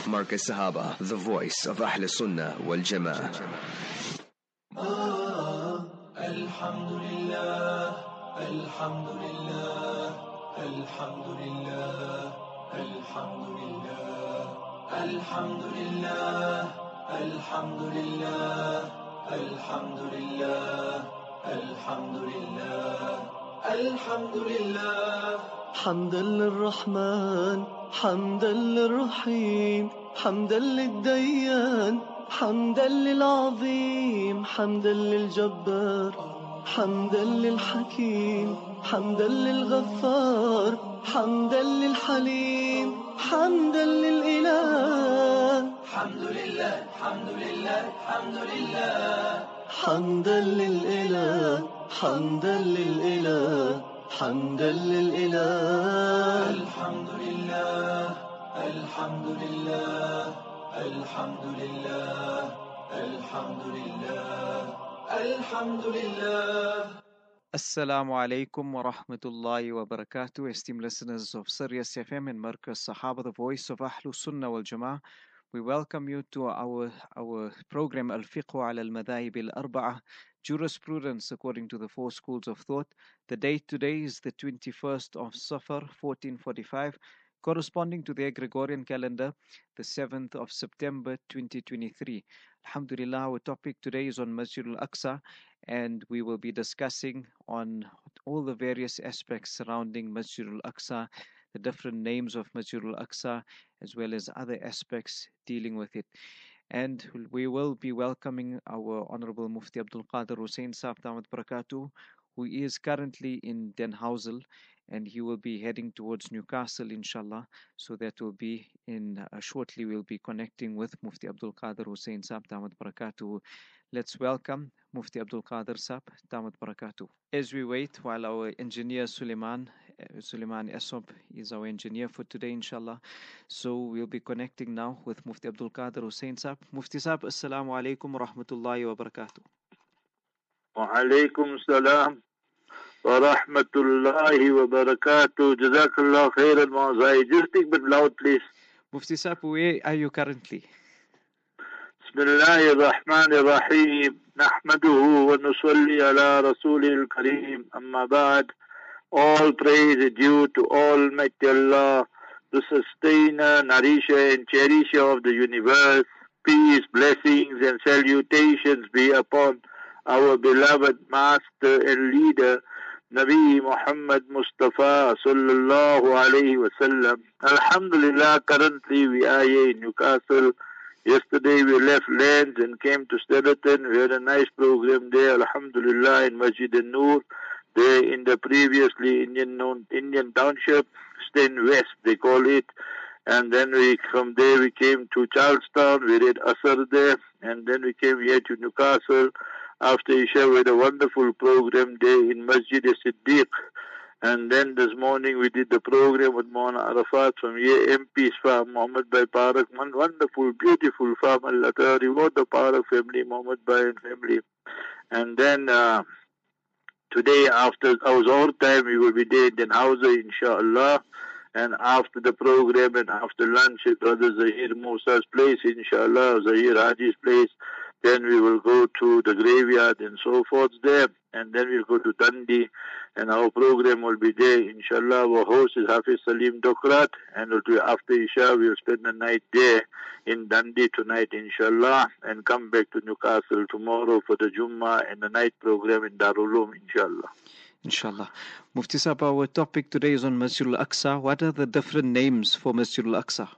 Markaz Sahaba, the voice of Ahl Sunnah wal Jama'ah. Alhamdulillah, Alhamdulillah, Alhamdulillah, Alhamdulillah, Alhamdulillah, Alhamdulillah, Alhamdulillah, Alhamdulillah, Alhamdulillah. حمدا للرحمن حمدا للرحيم حمدا للديان حمدا للعظيم حمدا للجبار حمدا للحكيم حمدا للغفار حمدا للحليم حمدا للإله حمد لله حمد لله حمد لله حمدا للإله حمدا للإله حمدا للإله الحمد لله الحمد لله الحمد لله الحمد لله الحمد لله. Assalamu alaikum wa rahmatullahi wa barakatuh. Esteemed listeners of Sirius FM and Markaz Sahaba, the voice of Ahl Sunnah wal Jama'ah. We welcome you to our program Al-Fiqh ala al-Madhahib al-Arba'ah, Jurisprudence according to the four schools of thought. The date today is the 21st of Safar, 1445, corresponding to the Gregorian calendar, the 7th of September, 2023. Alhamdulillah, our topic today is on Masjid al-Aqsa, and we will be discussing on all the various aspects surrounding Masjid al-Aqsa, the different names of Masjid al-Aqsa, as well as other aspects dealing with it. And we will be welcoming our Honorable Mufti Abdul Qadir Hussain Sahib Damat Barakatuh, who is currently in Den Hausel, and he will be heading towards Newcastle, inshallah. So that will be in shortly. We'll be connecting with Mufti Abdul Qadir Hussain Sahib Damat Barakatuh. Let's welcome Mufti Abdul Qadir Sahib Damat Barakatuh. As we wait, while our engineer Suleiman Esob is our engineer for today, inshallah. So we'll be connecting now with Mufti Abdul Qadir Hussain Sahib. Mufti Sahib, Assalamu alaikum wa rahmatullahi wa barakatuh. Wa alaikum salam wa rahmatullahi wa barakatuh. Jazakallah khairan ma'azai. Just speak a bit loud, please. Mufti Sahib, where are you currently? Bismillahir Rahmanir Rahim. Nahmaduhu wa nusalli ala Rasulil Kareem. Amma ba'd. All praise is due to Almighty Allah, the sustainer, nourisher and cherisher of the universe. Peace, blessings and salutations be upon our beloved master and leader, Nabi Muhammad Mustafa sallallahu alayhi wa sallam. Alhamdulillah, currently we are here in Newcastle. Yesterday we left Lands and came to Stellaton. We had a nice program there, alhamdulillah, in Masjid al-Noor. There in the previously Indian township, Sten West they call it. And then from there we came to Charlestown, we did Asr there, and then we came here to Newcastle. After Isha we had a wonderful program there in Masjid al-Siddiq. And then this morning we did the program with Maulana Arafat from here, MP's farm, Muhammad Bhai Parak, one wonderful, beautiful farm. Allah Ta'ala reward the Parak family, Muhammad Bhai and family. And then today, after our Zohar time, we will be there in Den Hausel, inshallah. And after the program and after lunch at Brother Zahir Musa's place, inshallah, Zahir Haji's place, then we will go to the graveyard and so forth there. And then we'll go to Dundee, and our program will be there, inshallah. Our host is Hafiz Salim Dokrat, and after Isha, we'll spend the night there in Dundee tonight, inshallah, and come back to Newcastle tomorrow for the Jummah and the night program in Darul Uloom, inshallah. Inshallah. Mufti Sahib, our topic today is on Masjid al-Aqsa. What are the different names for Masjid al-Aqsa?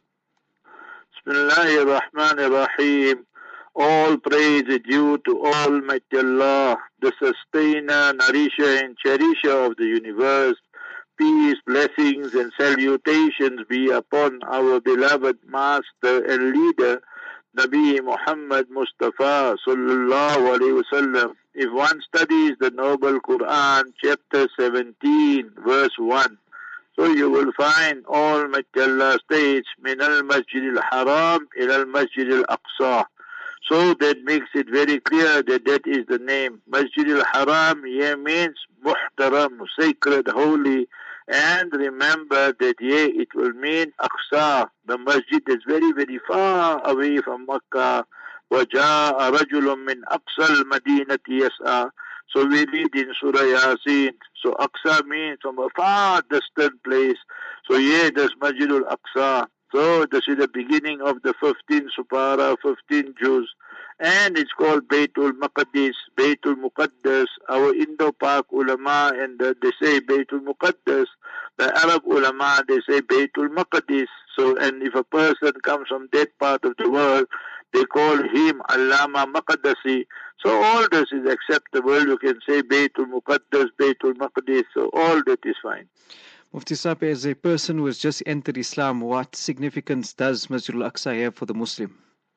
Bismillahir Rahmanir Rahim. All praise is due to Almighty Allah, the sustainer, nourisher and cherisher of the universe. Peace, blessings and salutations be upon our beloved master and leader, Nabi Muhammad Mustafa sallallahu alayhi wasallam. If one studies the Noble Quran, chapter 17, verse 1, so you will find Almighty Allah states, Min al-Masjid al-Haram ila al-Masjid al-Aqsa. So that makes it very clear that that is the name. Masjid al-Haram here means muhtaram, sacred, holy, And remember that it will mean Aqsa, the masjid is very, very far away from Makkah. وَجَاءَ رَجُلٌ مِّنْ أَقْصَى الْمَدِينَةِ يَسْعَى. So we read in Surah Yasin. So Aqsa means from a far distant place. So that's Masjidul Aqsa. So this is the beginning of the 15th Supara, 15 Juz. And it's called Baytul Maqdis, Baytul Muqaddas. Our Indo-Pak ulama, and they say Baytul Muqaddas. The Arab ulama, they say Baytul Maqdis. So, and if a person comes from that part of the world, they call him Allama Maqdasi. So all this is acceptable. You can say Baytul Muqaddas, Baytul Maqdis. So all that is fine. Mufti Sahib, as a person who has just entered Islam, what significance does Masjidul Aqsa have for the Muslim?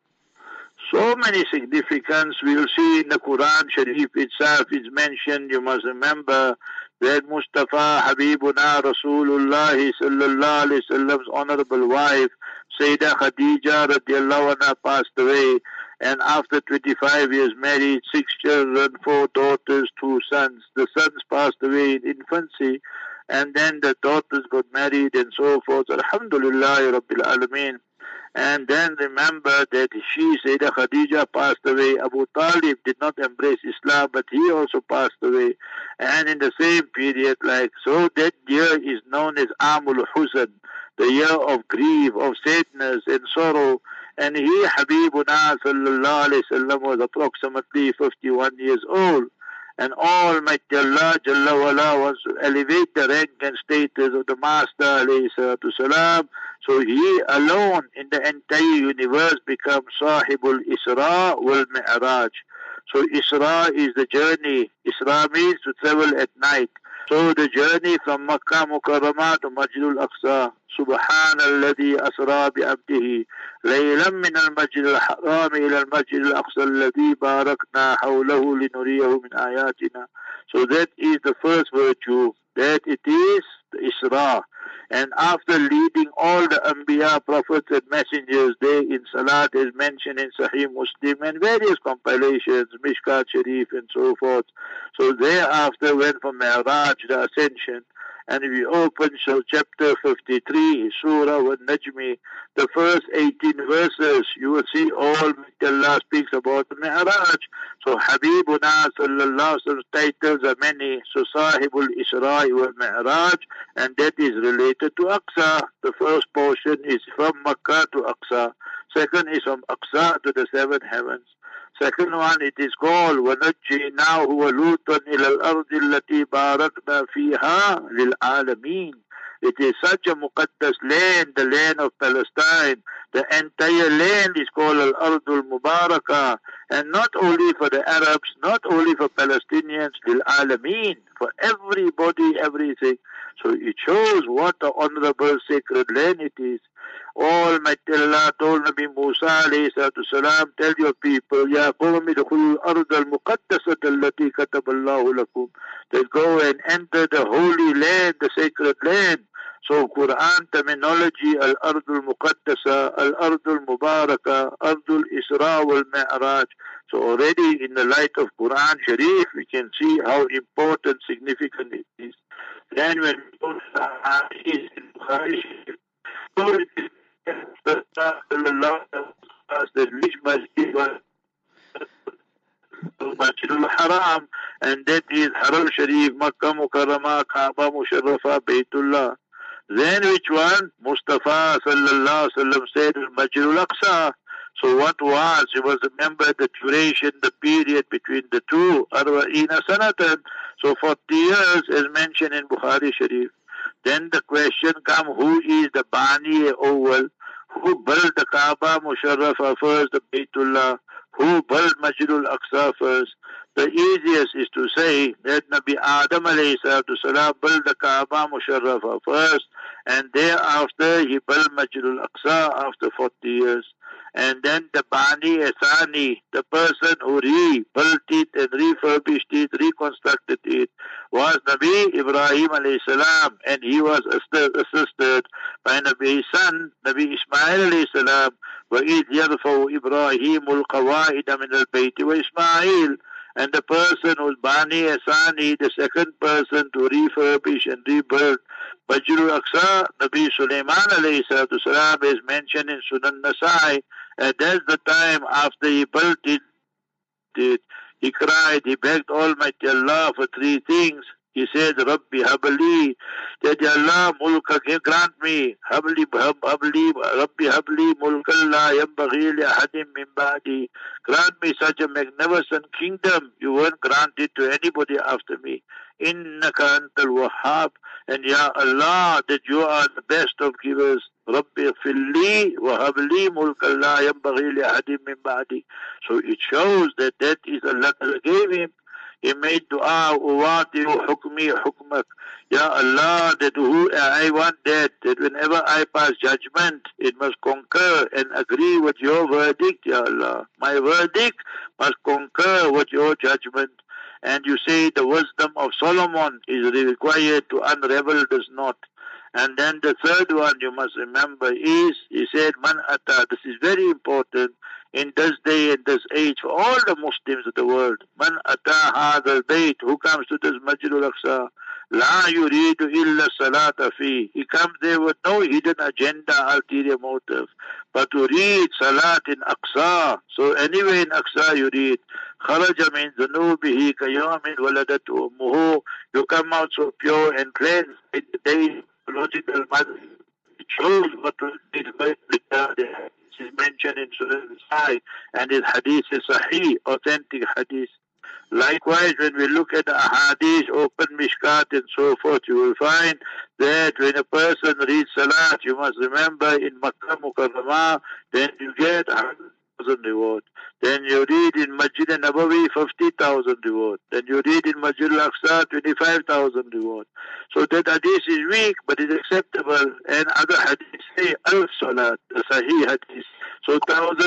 So many significance. We'll see in the Quran Sharif itself is mentioned. You must remember that Mustafa Habibuna Rasulullah sallallahu alayhi wasallam's honorable wife, Sayyidah Khadija radiallahu anha, passed away. And after 25 years married, 6 children, 4 daughters, 2 sons. The sons passed away in infancy. And then the daughters got married and so forth. Alhamdulillah Rabbil Alameen. And then remember that she, Sayyidah Khadija, passed away. Abu Talib did not embrace Islam, but he also passed away. And in the same period, so that year is known as Amul Huzn, the year of grief, of sadness and sorrow. And he, Habibuna sallallahu alayhi wasallam, was approximately 51 years old. And Almighty Allah Jalla wala wants to elevate the rank and status of the Master alayhi salatu salam. So he alone in the entire universe becomes Sahibul Isra wal Mi'raj. So Isra is the journey. Isra means to travel at night. So the journey from Makkah Mukarramah to Masjidul Aqsa. Subhanalladhi asra bi'abdihi laylan min al-Masjid al-Haram ila al-Masjid al-Aqsa alladhi barakna hawlahu linuriyahu min ayatina. So that is the first virtue, that it is the Isra. And after leading all the Anbiya, prophets and messengers, they in Salat is mentioned in Sahih Muslim and various compilations, Mishkat Sharif and so forth. So thereafter went for Mi'raj, the ascension. And if we open chapter 53, Surah Al-Najmi, the first 18 verses, you will see all Allah speaks about the Mi'raj. So Habibuna sallallahu alaihi wasallam's titles are many. So Sahibul Isra wal Mi'raj, and that is related to Aqsa. The first portion is from Makkah to Aqsa. Second is from Aqsa to the 7 heavens. Second one, it is called وَنَجِّينَاهُ وَلُوطًا إِلَى الْأَرْضِ الَّتِي بَارَكْنَا فِيهَا لِلْعَالَمِينَ. It is such a muqaddas land, the land of Palestine. The entire land is called Al-Ardul Mubarakah. And not only for the Arabs, not only for Palestinians, لِلْعَالَمِينَ, for everybody, everything. So it shows what an honorable sacred land it is. Almighty Allah told Nabi Musa alayhi salatu salam, tell your people, Ya qawmi dukhulu al-ard al-muqaddasat allati kataballahu lakum. They go and enter the holy land, the sacred land. So Quran terminology, al-ard al-muqaddasa, al-ard al-mubaraka, ardul Isra wal-Mi'raj. So already in the light of Quran Sharif, we can see how important, significant it is. Then when we go to the hadith in Bukhari Sharif, the which masjid was Masjidul Haram, and that is Haram Sharif, Makkah Mukarramah, Kaaba Musharrafa, Baytullah. Then which one? Mustafa sallallahu alaihi wasallam said Masjidul Aqsa. So what was? You must remember the duration, the period between the two, Arba'ina Sanatan. So 40 years as mentioned in Bukhari Sharif. Then the question comes, who is the Bani Awwal? Who built the Kaaba Musharrafa first, the Baytullah? Who built Masjidul Aqsa first? The easiest is to say that Nabi Adam alayhi salatu salam built the Kaaba Musharrafa first, and thereafter he built Masjidul Aqsa after 40 years. And then the Bani Asani, the person who rebuilt it and refurbished it, reconstructed it, was Nabi Ibrahim alayhi salam, and he was assisted by Nabi's son, Nabi Ismail alayhi salam. وَإِذْ يَرْفَعُ إِبْرَاهِيمُ الْقَوَائِدَ مِنَ الْبَيْتِ وَإِسْمَاعِيلُ. And the person who's Bani Asani, the second person to refurbish and rebuild Masjid al-Aqsa, Nabi Sulaiman alayhi salatu salam is mentioned in Sunan Nasai, and that's the time after he built it, he cried, he begged Almighty Allah for three things. He said, Rabbi Habli, that Allah mulka grant me, Habli, Rabbi Habli mulka la yambaghi li ahadim min ba'di. Grant me such a magnificent kingdom, you won't grant it to anybody after me. Innaka antal wahhab, and Ya Allah, that you are the best of givers. Rabbi Filli wa habli mulka la yambaghi li ahadim min ba'di. So it shows that that is Allah gave him. He made dua, Uwati hukmi hukmak. Ya Allah, that who I want that whenever I pass judgment, it must concur and agree with your verdict, Ya Allah. My verdict must concur with your judgment. And you say the wisdom of Solomon is required to unravel does not. And then the third one you must remember is, he said, Man ata, this is very important in this day and this age for all the Muslims of the world. Man ata hadha al-bayt, who comes to this Masjid al-Aqsa, la yuridu illa salata fi. He comes there with no hidden agenda, ulterior motive, but to read salat in Aqsa. So anyway in Aqsa you read, kharaja min dhunubihi kayamin waladatu ummuhu. You come out so pure and cleansed in the day logical mother. It shows what is mentioned in Surah Al-Sai, and his hadith is sahih, authentic hadith. Likewise, when we look at the hadith, open mishkat and so forth, you will find that when a person reads salat, you must remember in Makkah Mukarramah, then you get 100,000 reward. Then you read in Masjid al-Nabawi 50,000 reward. Then you read in Masjid al-Aqsa 25,000 reward. So that hadith is weak, but it's acceptable. And other hadith say al-salat, the sahih hadith. So 1,000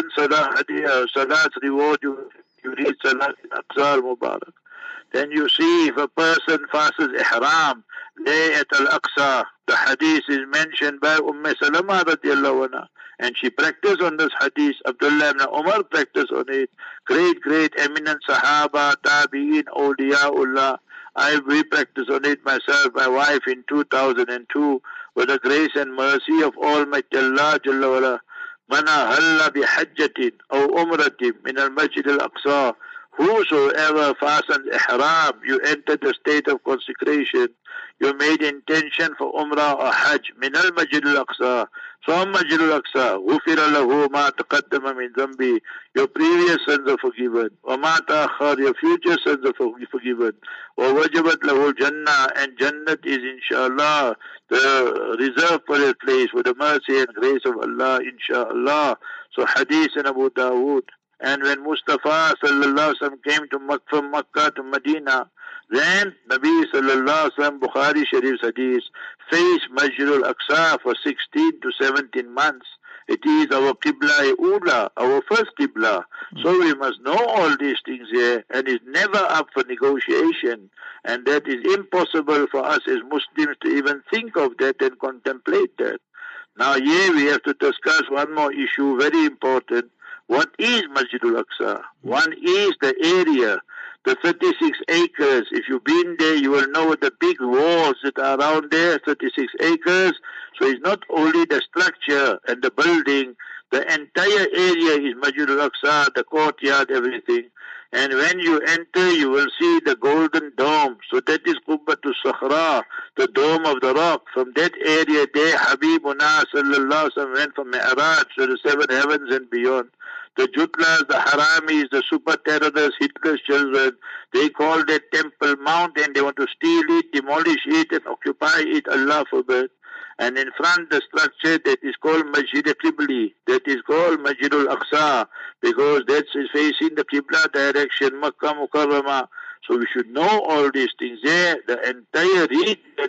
salats reward you read salat in Aqsa al-Mubarak. Then you see if a person fasts ihram, Layat al-Aqsa, the hadith is mentioned by Salama radiallahu anha, and she practiced on this hadith. Abdullah ibn Umar practiced on it. Great eminent Sahaba, Tabi'in, Awliyaullah. We practiced on it myself, my wife in 2002, with the grace and mercy of Almighty Allah Jalla wala. Man ahalla bi hajjatin aw umratin min al-Masjid al-Aqsa. Whosoever fastens ihram, you enter the state of consecration. You made intention for Umrah or Hajj. Min al-Masjid al-Aqsa. From Masjid al-Aqsa. Ghufira lahu ma taqaddama min dhanbi. Your previous sins are forgiven. Wa ma ta'akhar. Your future sins are forgiven. Wa wajabat lahu jannah. And Jannat is inshallah the reserved for a place with the mercy and grace of Allah inshallah. So hadith in Abu Dawood. And when Mustafa sallallahu alaihi wasallam came to from Makkah to Medina, then Nabi sallallahu alaihi wasallam, Bukhari Sharif's hadith, faced Masjid al-Aqsa for 16 to 17 months. It is our Qibla Ula, our first Qibla. So we must know all these things here, and it's never up for negotiation. And that is impossible for us as Muslims to even think of that and contemplate that. Now here we have to discuss one more issue, very important. What is Masjid al-Aqsa? One is the area, the 36 acres. If you've been there, you will know the big walls that are around there, 36 acres. So it's not only the structure and the building, the entire area is Masjid al-Aqsa, the courtyard, everything. And when you enter, you will see the golden dome. So that is Qubbatul Sakhra, the dome of the rock. From that area there, Habibuna sallallahu alaihi wasallam went from Mi'raj to the seven heavens and beyond. The Jutlas, the Haramis, the super terrorists, Hitler's children, they call that temple mount and they want to steal it, demolish it and occupy it, Allah forbid. And in front the structure that is called Masjid al-Qibli, that is called Masjid al-Aqsa, because that is facing the Qibla direction, Makkah Mukarramah. So we should know all these things there. The entire region,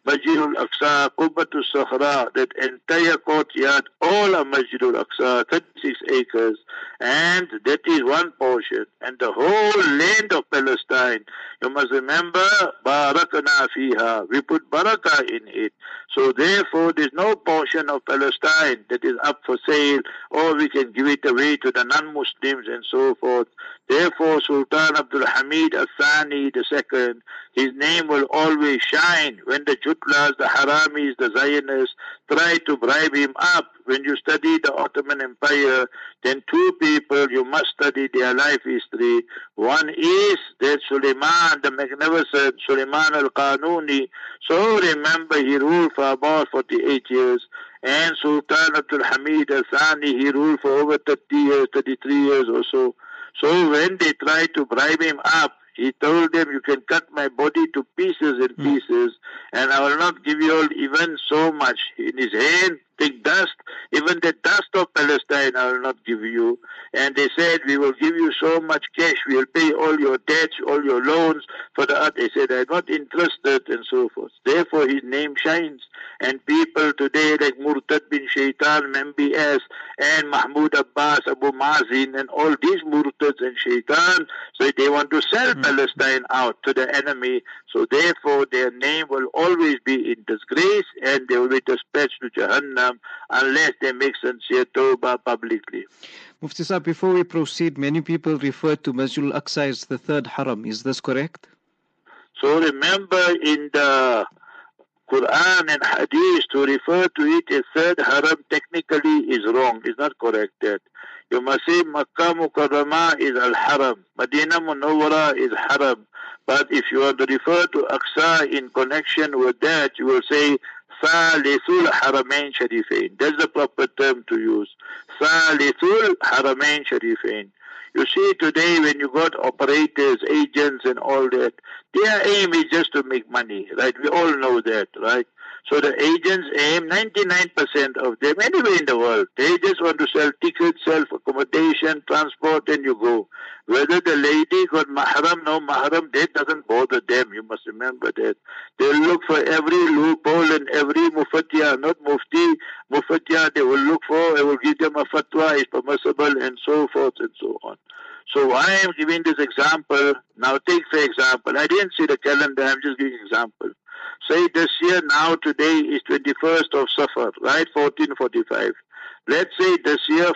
Masjidul Aqsa, Qubbatul Sahra, that entire courtyard, all are Masjidul Aqsa, 36 acres, and that is one portion. And the whole land of Palestine, you must remember, Barakana fiha, we put barakah in it. So therefore, there's no portion of Palestine that is up for sale, or we can give it away to the non-Muslims and so forth. Therefore, Sultan Abdul Hamid Al-Thani II, his name will always shine when the Jutlas, the Haramis, the Zionists try to bribe him up. When you study the Ottoman Empire, then two people you must study their life history. One is that Suleiman, the magnificent Suleiman al-Qanuni. So remember, he ruled for about 48 years. And Sultan Abdul Hamid Al-Thani, he ruled for over 30 years, 33 years or so. So when they tried to bribe him up, he told them, you can cut my body to pieces and pieces, and I will not give you all even so much. In his hand, thick dust, even the dust of Palestine I will not give you. And they said, we will give you so much cash, we will pay all your debts, all your loans for the earth. They said, I'm not interested, and so forth. Therefore, his name shines. And people today like Murtad bin Shaitan, MBS, and Mahmoud Abbas, Abu Mazin, and all these Murtads and Shaitan, so they want to sell Palestine out to the enemy. So therefore, their name will always be in disgrace, and they will be dispatched to Jahannam unless they make sincere tawbah publicly. Mufti Sahib, before we proceed, many people refer to Masjid al-Aqsa as the third haram. Is this correct? So remember, in the Quran and Hadith, to refer to it as third haram technically is wrong. It's not correct. That you must say Makkah Mukarramah is al-haram, Medina Munawwara is haram. But if you want to refer to Aqsa in connection with that, you will say Thalithu'l Haramain Sharifain. That's the proper term to use. Thalithu'l Haramain Sharifain. You see, today when you got operators, agents and all that, their aim is just to make money, right? We all know that, right? So the agents aim, 99% of them, anywhere in the world, they just want to sell tickets, sell accommodation, transport, and you go. Whether the lady got mahram, no mahram, that doesn't bother them. You must remember that. They'll look for every loophole and every mufatiyah, not mufti, mufatiyah they will look for, and will give them a fatwa, is permissible, and so forth and so on. So I am giving this example. Now take for example, I didn't see the calendar, I'm just giving example. Say this year, now today is 21st of Safar, right? 1445. Let's say this year,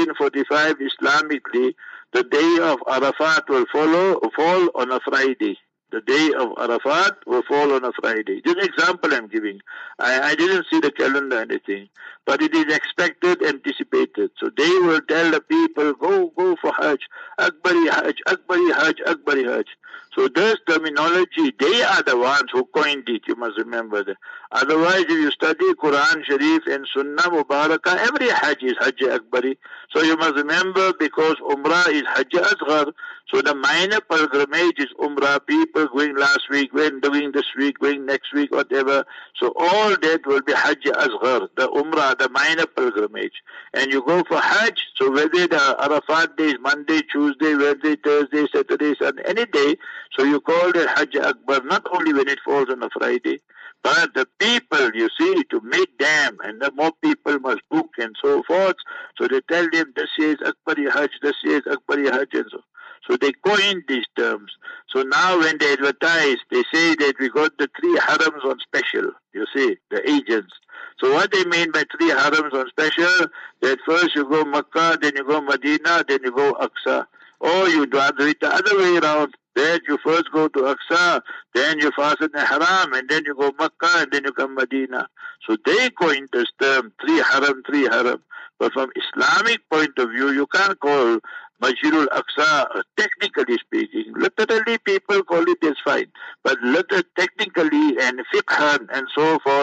1445, Islamically, the day of Arafat will fall on a Friday. The day of Arafat will fall on a Friday. Just example I'm giving. I didn't see the calendar or anything, but it is expected, anticipated. So they will tell the people, go for Hajj, Akbari Hajj, Akbari Hajj, Akbari Hajj. So this terminology, they are the ones who coined it, you must remember that. Otherwise, if you study Quran Sharif and Sunnah Mubarakah, every Hajj is Hajj Akbari. So you must remember, because Umrah is Hajj Asghar, so the minor pilgrimage is Umrah, people going last week, doing this week, going next week, whatever. So all that will be Hajj Asghar, the Umrah, the minor pilgrimage. And you go for Hajj, so whether the Arafat day is Monday, Tuesday, Wednesday, Thursday, Saturday, Sunday, any day, so you call it Hajj Akbar, not only when it falls on a Friday, but the people, you see, to make them, and the more people must book and so forth. So they tell them, this year is Akbari Hajj, this year is Akbari Hajj, and so. So they coined these terms. So now when they advertise, they say that we got the 3 harams on special, you see, the agents. So what they mean by 3 harams on special, that first you go Makkah, then you go Medina, then you go Aqsa. Or you do it the other way around. That you first go to Aqsa, then you fasten the haram, and then you go Makkah, and then you come Medina. So they coined this term, 3 haram, 3 haram. But from Islamic point of view, you can't call Masjidul Aqsa, technically speaking. Literally, people call it as fine. But technically and fiqhan and so forth,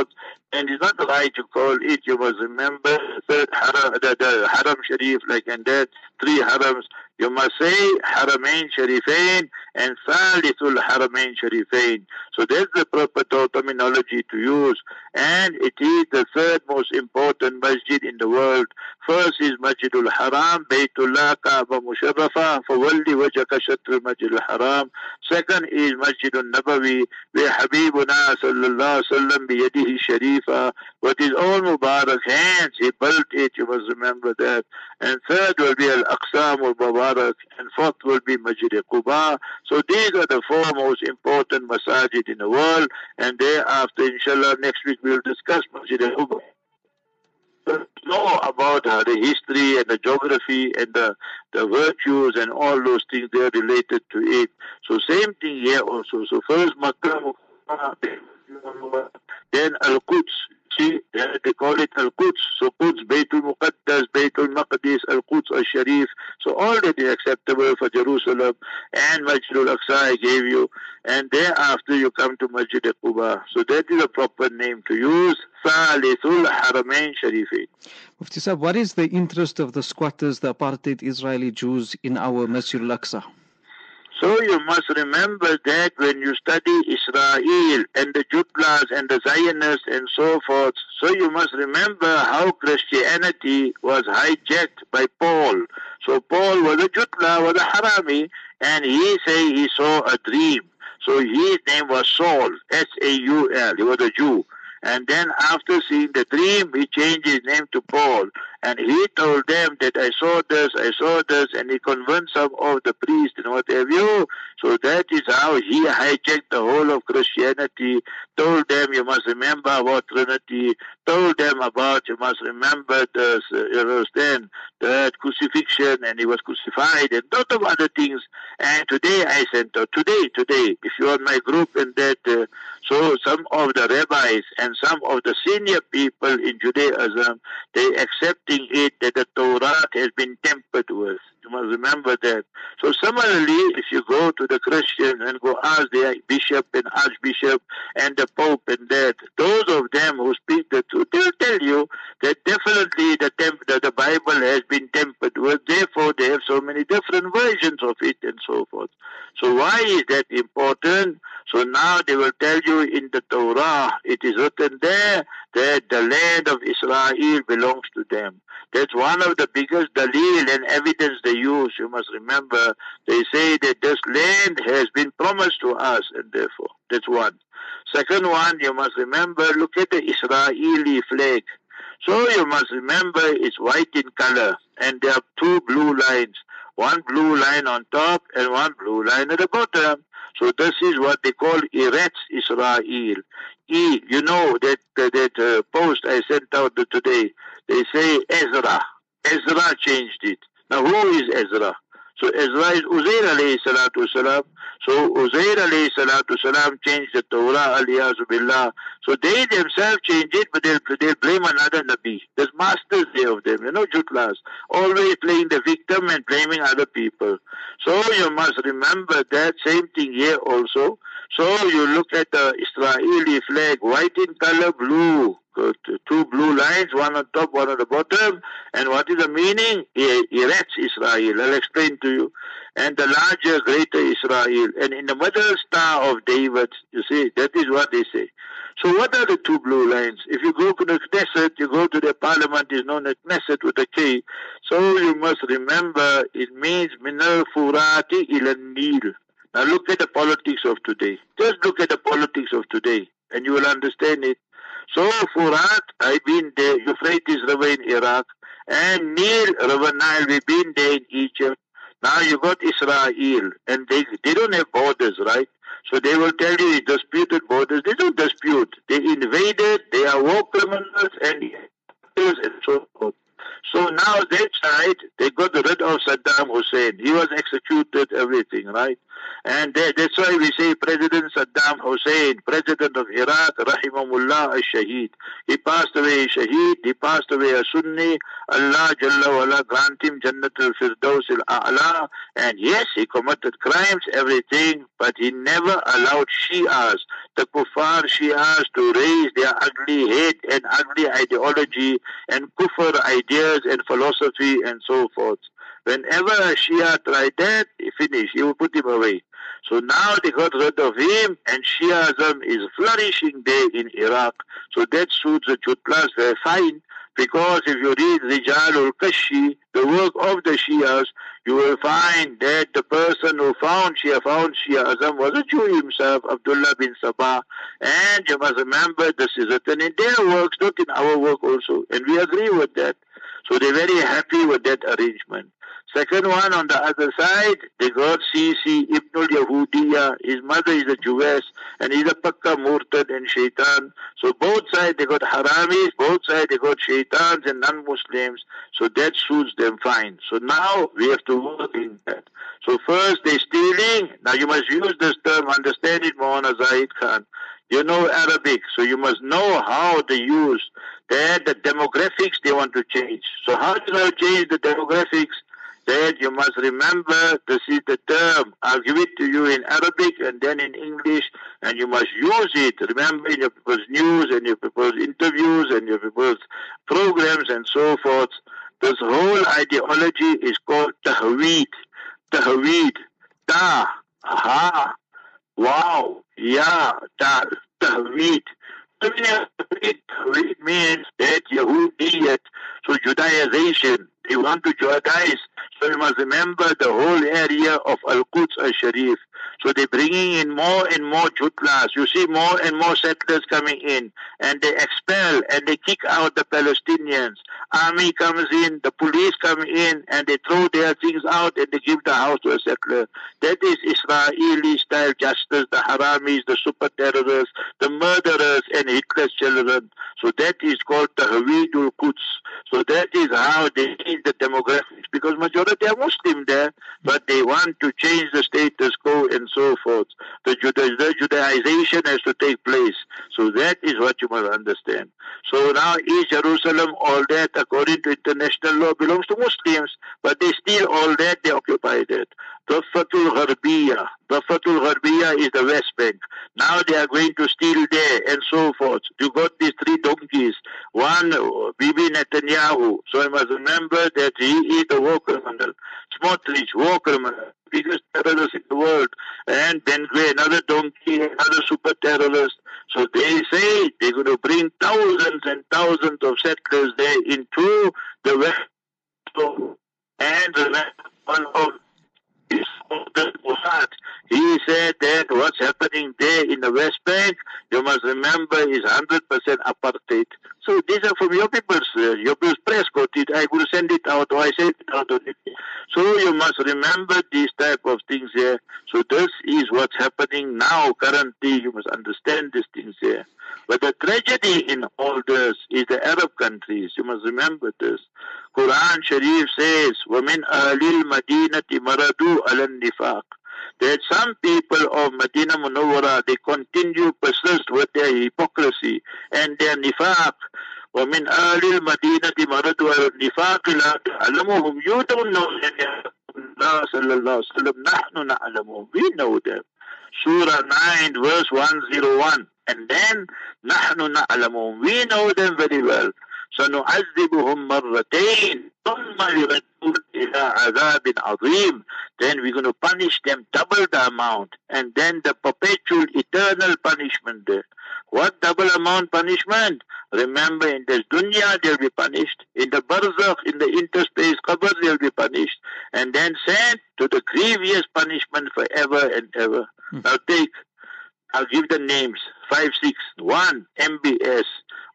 And it's not right to call it, you must remember, the Haram Sharif, like, and that 3 Harams. You must say Haramain Sharifain and Salithul Haramain Sharifain. So that's the proper terminology to use. And it is the 3rd most important masjid in the world. First is Masjidul Haram, Baytullah, Kaaba Musharrafa, Fawalli Wajhaka Shatr Masjidul Haram. Second is Masjidul Nabawi, where Habibuna Sallallahu Alaihi Wasallam biyadihi Sharifa, with his own Mubarak hands, he built it, you must remember that. And third will be Al-Aqsa Mubarak, and fourth will be Masjid Quba. So these are the 4 most important masajid in the world, and thereafter, inshallah, next week we will discuss Masjid Quba. Know about the history and the geography and the virtues and all those things they are related to it. So same thing here also. So first Makkah, then Al-Quds. See, they call it Al-Quds. So Quds, Baytul Muqaddas, Baytul Maqdis, Al-Quds, Al-Sharif. So all that is acceptable for Jerusalem. And Masjidul Aqsa I gave you. And thereafter you come to Masjid Quba. So that is a proper name to use. Salithul Haramain Sharifain. Mufti Sahib, what is the interest of the squatters, the apartheid Israeli Jews in our Masjid al-Aqsa? So you must remember that when you study Israel and the Jutlas and the Zionists and so forth, so you must remember how Christianity was hijacked by Paul. So Paul was a Jutla, was a Harami, and he say he saw a dream. So his name was Saul, S-A-U-L, he was a Jew. And then after seeing the dream, he changed his name to Paul. And he told them that I saw this, and he convinced some of the priests and what have you. So that is how he hijacked the whole of Christianity, told them you must remember about Trinity, told them about you must remember the, you understand, the crucifixion, and he was crucified, and a lot of other things. And today I sent out, today, if you're on my group and that, so some of the rabbis and some of the senior people in Judaism, they accepting it that the Torah has been tampered with. You must remember that. So similarly, if you go to the Christians and go ask their bishop and archbishop and the pope and that, those of them who speak the truth, they'll tell you that definitely the Bible has been tampered with. Therefore, they have so many different versions of it and so forth. So why is that important? So now they will tell you in the Torah, it is written there that the land of Israel belongs to them. That's one of the biggest dalil and evidence they use. You must remember, they say that this land has been promised to us, and therefore, that's one. Second one, you must remember, look at the Israeli flag. So you must remember, it's white in color, and there are 2 blue lines. One blue line on top and one blue line at the bottom. So this is what they call Eretz Israel. You know that post I sent out today, they say Ezra. Ezra changed it. Now who is Ezra? So Ezra is Uzair alayhi salatu salam. So Uzair alayhi salatu salam changed the Torah, aliyazu billah. So they themselves changed it, but they'll blame another Nabi. There's masters there of them, Jutlas. Always playing the victim and blaming other people. So you must remember that same thing here also. So you look at the Israeli flag, white in color, blue. 2 blue lines, one on top, one on the bottom. And what is the meaning? Eretz Israel. I'll explain to you. And the larger, greater Israel. And in the middle, Star of David. You see, that is what they say. So what are the 2 blue lines? If you go to the Knesset, you go to the parliament, is known as Knesset with a K. So you must remember, it means Minal Furati ila Nil. Now look at the politics of today. Just look at the politics of today, and you will understand it. So Furat, I've been there, Euphrates River in Iraq, and Nile, River Nile, we've been there in Egypt. Now you got Israel, and they don't have borders, right? So they will tell you it's disputed borders. They don't dispute. They invaded, they are war criminals and so forth. So now that side, they got rid of Saddam Hussein. He was executed, everything, right? And that's why we say President Saddam Hussein, President of Iraq, Rahimahullah al-Shaheed. He passed away a Shaheed, he passed away a Sunni. Allah Jalla wala grant him Jannat al-Firdaus al-A'la. And yes, he committed crimes, everything, but he never allowed Shias, the kuffar Shias, to raise their ugly head and ugly ideology and kufr ideas and philosophy and so forth. Whenever a Shia tried that, he finished. He would put him away. So now they got rid of him, and Shiaism is flourishing there in Iraq. So that suits the Jutlas very fine, because if you read Rijalul Kashi, the work of the Shias, you will find that the person who found Shiaism was a Jew himself, Abdullah bin Sabah. And you must remember, this is written in their works, not in our work also. And we agree with that. So they're very happy with that arrangement. Second one, on the other side, they got Sisi Ibn al-Yahudiya. His mother is a Jewess, and he's a Pakka Murtad and Shaitan. So both sides, they got Haramis, both sides, they got Shaitans and non-Muslims. So that suits them fine. So now we have to work in that. So first, they're stealing. Now you must use this term, understand it, Maulana Zahid Khan. You know Arabic, so you must know how to use that. The demographics they want to change. So how do you change the demographics? That you must remember, this is the term. I'll give it to you in Arabic and then in English, and you must use it. Remember, in your people's news and your people's interviews and your people's programs and so forth. This whole ideology is called Tahweed. Tahweed. Ta, ha, wow, ya, tal. Tahweed. Tahweed means that Yahudiyat, so Judaization. They want to Judaize. So you must remember the whole area of Al-Quds al-Sharif. So they're bringing in more and more Jutlas. You see more and more settlers coming in. And they expel and they kick out the Palestinians. Army comes in, the police come in, and they throw their things out and they give the house to a settler. That is Israeli-style justice, the Haramis, the super terrorists, the murderers, and Hitler's children. So that is called Tahweedul Quds. So that is how they change the demographics, because majority are Muslim there, but they want to change the status quo and so forth. The Judaization has to take place. So that is what you must understand. So now East Jerusalem, all that, according to international law, belongs to Muslims, but they steal all that, they occupy that. Dafatul Gharbiya. Dafatul Gharbiya is the West Bank. Now they are going to steal there and so forth. You got these three donkeys. One, Bibi Netanyahu. So you must remember that he is the war criminal. Smotrich, war criminal. Biggest terrorist in the world. And Ben Gray, another donkey, another super terrorist. So they say they're going to bring thousands and thousands of settlers there into the West. And one of he said that what's happening there in the West Bank, you must remember, is 100% apartheid. So these are from your people's press got it. I will send it out, or I send it out. So you must remember these type of things here. So this is what's happening now, currently. You must understand these things here. But the tragedy in all this is the Arab countries. You must remember this. Quran Sharif says, وَمِنْ أَهْلِ الْمَدِينَةِ مَرَدُوا عَلَى النِّفَاقِ. That some people of Medina Munawwara, they persist with their hypocrisy and their nifaq. وَمِنْ أَهْلِ الْمَدِينَةِ مَرَدُوا عَلَى النِّفَاقِ لَا تَعْلَمُهُمْ. You don't know them. Sallallahu alaihi wasallam, نَحْنُ نَعْلَمُهُمْ. We know them. Surah 9, verse 101. And then, نَحْنُ نَعْلَمُهُمْ. We know them very well. سَنُعَذِّبُهُمْ مَرَّتَيْنِ ثُمَّ يُرَدُّونَ إِلَىٰ عَذَابٍ عَظِيمٍ. Then we're going to punish them double the amount. And then the perpetual, eternal punishment there. What double amount punishment? Remember, in this dunya they'll be punished. In the barzakh, in the interspace qabr, they'll be punished. And then sent to the grievous punishment forever and ever. Now I'll give the names. 5, 6. 1, MBS.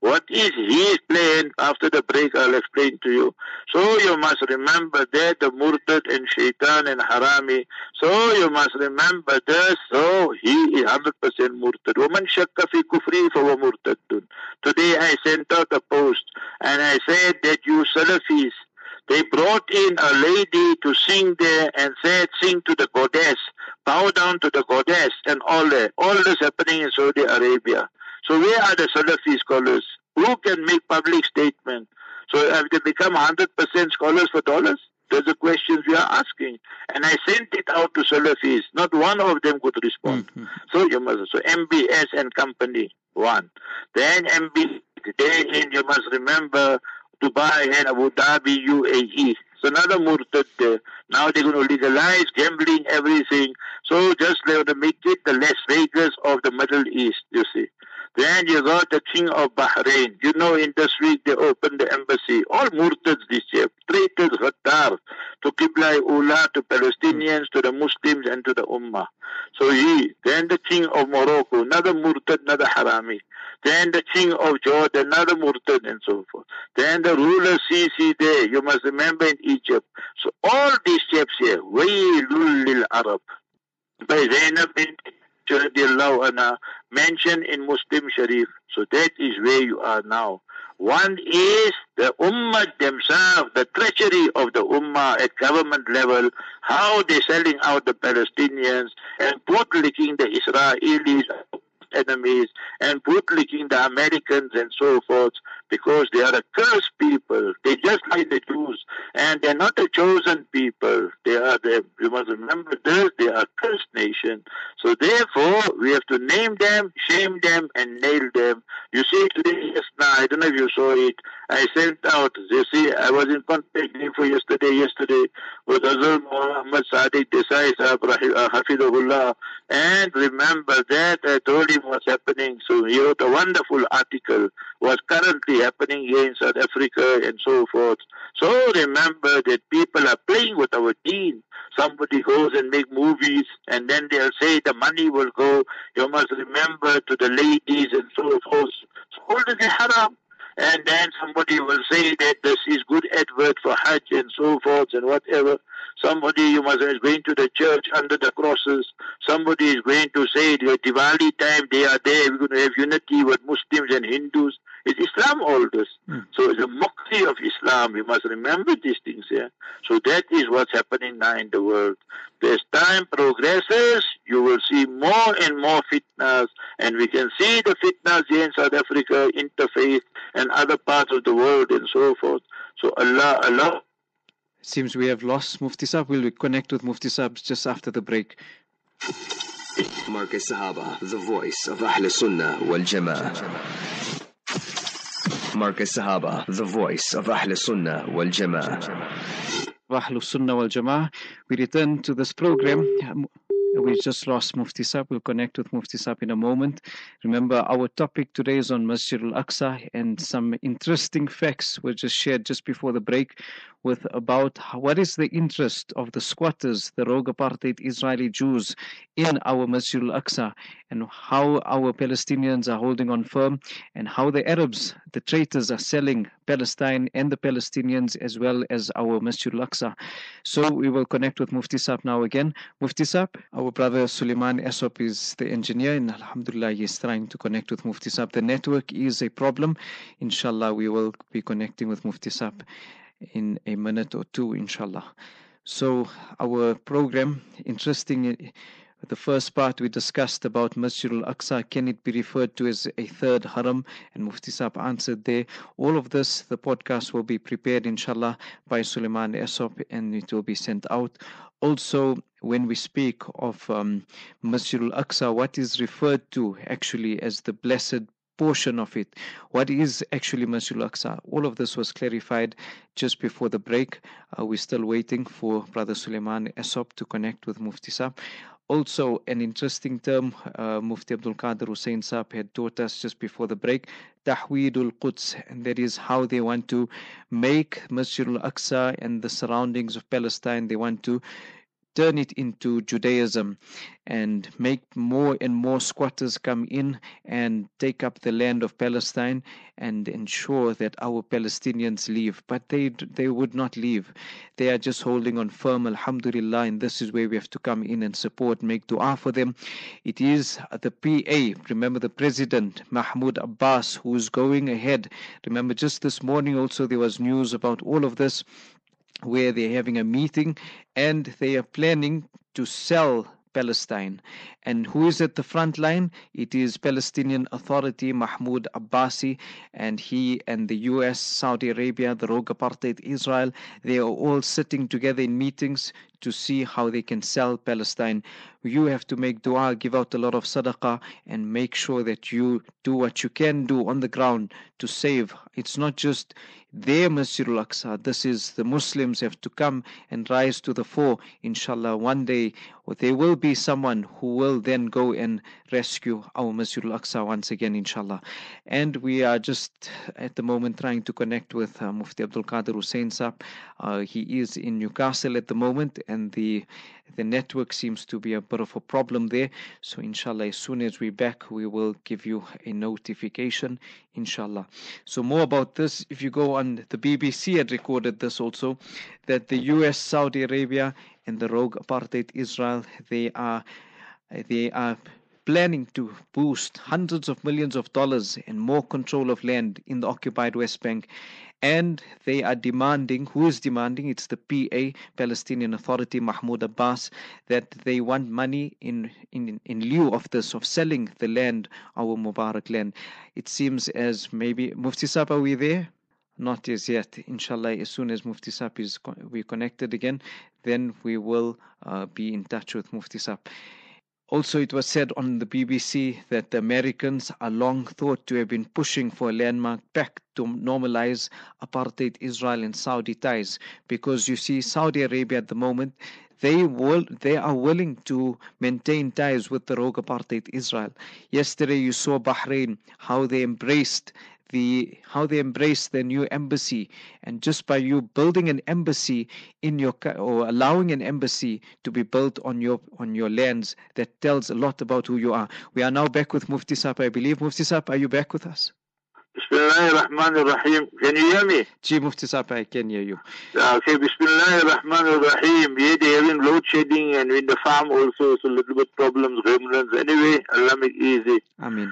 What is his plan? After the break, I'll explain to you. So you must remember that the murtad and shaitan and harami. So you must remember this. So he is 100% murtad. وَمَنْ شَكَّ فِي كُفْرِهِ فَهُوَ مُرْتَدٌ. Today I sent out a post and I said that you Salafis, they brought in a lady to sing there and said, sing to the goddess, bow down to the goddess and all that. All this happening in Saudi Arabia. So where are the Salafi scholars? Who can make public statement? So have they become 100% scholars for dollars? Those are questions we are asking. And I sent it out to Salafis. Not one of them could respond. So you must, so MBS and company, one. Then MBS, then you must remember Dubai and Abu Dhabi, UAE. So another murtad there. Now they're going to legalize gambling, everything. So just they want to make it the Las Vegas of the Middle East, you see. Then you got the king of Bahrain. You know, in this week they opened the embassy. All murtads this year. Traitors, Ghaddar, to Qibla Ula, to Palestinians, to the Muslims and to the Ummah. So then the king of Morocco, another murtad, another harami. Then the king of Jordan, another murtad and so forth. Then the ruler Sisi there, you must remember in Egypt. So all these steps here, Waylul lil Arab. By Zainab bin radiallahu anha, mentioned in Muslim Sharif. So that is where you are now. One is the Ummah themselves, the treachery of the Ummah at government level, how they're selling out the Palestinians and bootlicking the Israelis enemies and bootlicking the Americans and so forth, because they are a cursed people. They just like the Jews, and they're not a chosen people. They are the, you must remember this, they are a cursed nation. So therefore, we have to name them, shame them, and nail them. You see today, yes, now, I don't know if you saw it, I sent out, you see, I was in contact for yesterday with Hazrat Muhammad Sadiq Desai Sahab Hafidahullah, and remember that I told him what's happening. So he wrote a wonderful article, what's currently happening here in South Africa and so forth. So remember that people are playing with our deen. Somebody goes and make movies and then they'll say the money will go, you must remember, to the ladies and so forth. So all this is haram. And then somebody will say that this is good advert for Hajj and so forth and whatever. Somebody is going to the church under the crosses. Somebody is going to say the Diwali time they are there. We're going to have unity with Muslims and Hindus. It's Islam all this. So it's a mockery of Islam. You must remember these things here. So that is what's happening now in the world. As time progresses, you will see more and more fitnas, and we can see the fitnas here in South Africa, interfaith, and other parts of the world and so forth. So Allah. Seems we have lost Mufti Sahab. We'll connect with Mufti Sahab just after the break. Marcus Sahaba, the voice of Ahl Sunnah wal Jama'ah. Marcus Sahaba, the voice of Ahl Sunnah wal Jama'ah. Ahl Sunnah wal Jama'ah. We return to this program. We just lost Mufti Sahab. We'll connect with Mufti Sahab in a moment. Remember, our topic today is on Masjid al-Aqsa, and some interesting facts were just shared just before the break with about what is the interest of the squatters, the rogue apartheid Israeli Jews in our Masjid al-Aqsa, and how our Palestinians are holding on firm, and how the Arabs, the traitors, are selling Palestine and the Palestinians as well as our Masjid al-Aqsa. So we will connect with Mufti Sahab now again. Mufti Sahab, our brother Suleiman Esop is the engineer, and alhamdulillah he is trying to connect with Mufti Sahab. The network is a problem. Inshallah we will be connecting with Mufti Sahab in a minute or two, inshallah. So our program, interesting. The first part we discussed about Masjid al-Aqsa, can it be referred to as a third haram? And Mufti Sahab answered there. All of this, the podcast will be prepared inshallah by Suleiman Esop, and it will be sent out. Also, when we speak of Masjid al-Aqsa, what is referred to actually as the blessed portion of it? What is actually Masjid al-Aqsa? All of this was clarified just before the break. We're still waiting for Brother Suleiman Esop to connect with Mufti Sahab. Also, an interesting term Mufti Abdul Qadir Hussain Saab had taught us just before the break, Tahweedul Quds, and that is how they want to make Masjid al-Aqsa and the surroundings of Palestine, they want to turn it into Judaism and make more and more squatters come in and take up the land of Palestine and ensure that our Palestinians leave. But they would not leave. They are just holding on firm, alhamdulillah, and this is where we have to come in and support, make dua for them. It is the PA, remember the President Mahmoud Abbas, who is going ahead. Remember just this morning also there was news about all of this, where they're having a meeting and they are planning to sell Palestine. And who is at the front line? It is Palestinian Authority, Mahmoud Abbasi, and he and the US, Saudi Arabia, the rogue apartheid Israel, they are all sitting together in meetings to see how they can sell Palestine. You have to make dua, give out a lot of sadaqah, and make sure that you do what you can do on the ground to save. It's not just their Masjid al-Aqsa. This is the Muslims have to come and rise to the fore. Inshallah, one day there will be someone who will then go and rescue our Masjid al-Aqsa once again, inshallah. And we are just at the moment trying to connect with Mufti Abdul Qadir Hussain Saab. He is in Newcastle at the moment, and the network seems to be a bit of a problem there. So inshallah, as soon as we're back, we will give you a notification, inshallah. So more about this, if you go on, the BBC had recorded this also, that the US, Saudi Arabia, and the rogue apartheid Israel, they are planning to boost hundreds of millions of dollars and more control of land in the occupied West Bank. And they are demanding, who is demanding? It's the PA, Palestinian Authority, Mahmoud Abbas, that they want money in lieu of this, of selling the land, our Mubarak land. It seems as maybe, Mufti Saab, are we there? Not as yet. Inshallah, as soon as Mufti Saab is connected again, then we will be in touch with Mufti Saab. Also, it was said on the BBC that the Americans are long thought to have been pushing for a landmark pact to normalize apartheid Israel and Saudi ties, because you see Saudi Arabia at the moment, they are willing to maintain ties with the rogue apartheid Israel. Yesterday you saw Bahrain, how they embraced their new embassy, and just by you building an embassy in your, or allowing an embassy to be built on your lands, that tells a lot about who you are. We are now back with Mufti Saab, I believe. Mufti Saab, are you back with us? Bismillahirrahmanirrahim. Can you hear me? Ji, Mufti Saab, I can hear you. Okay, Bismillahirrahmanirrahim. Yeah, they having load shedding, and in the farm also, so a little bit problems, gremlins. Anyway, Allah make easy. Amen.